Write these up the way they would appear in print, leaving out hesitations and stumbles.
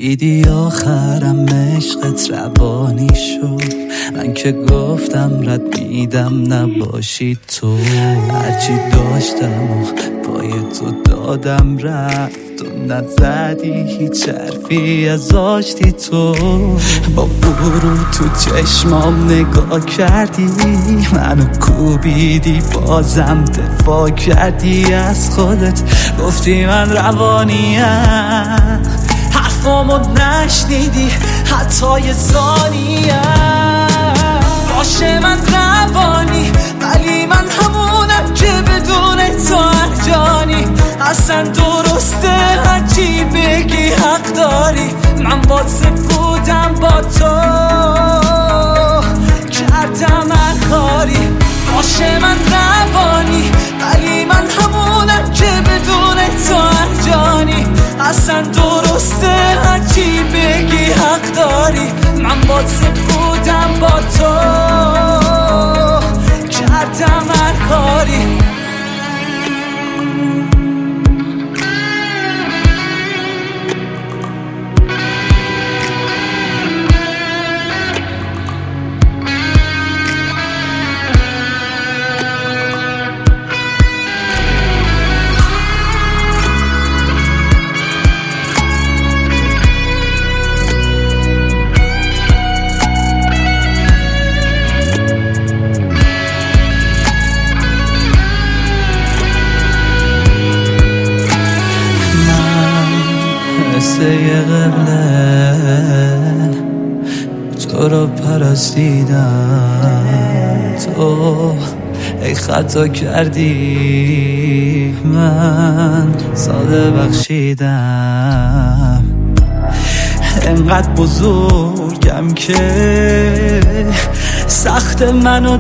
دیدی آخرم عشقت روانی شد. من که گفتم رد میدم نباشی تو، هرچی داشتم و پای تو دادم رفت تو نزدی هیچ حرفی از آشتی تو. با برو تو چشمام نگاه کردی، منو کوبیدی بازم دفاع کردی از خودت، گفتی من روانیم، حرفامو نشنیدی حتی یه ثانیه. باشه من روانی ولی من همونم که بدون تو ارجانی. اصلا درسته هرچی بگی حق داری، من با سپودم با تو کردم هر کاری. باشه من روانی ولی من همونم که بدون تو ارجانی. اصلا درسته هرچی بگی حق داری، من با سپودم با تو کردم هر کاری. یه قبله تو رو پرستیدم، تو ای خطا کردی من ساده بخشیدم. انقدر بزرگم که سخت منو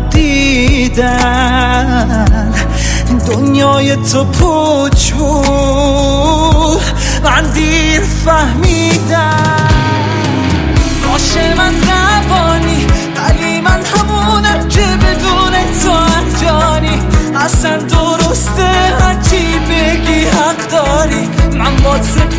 دیدن، دنیای تو پوچ بود من دیر فهمیدم. باشه من روانی ولی من همونم که بدون تو ارجانی. اصلا درسته هرچی بگی حق داری، من با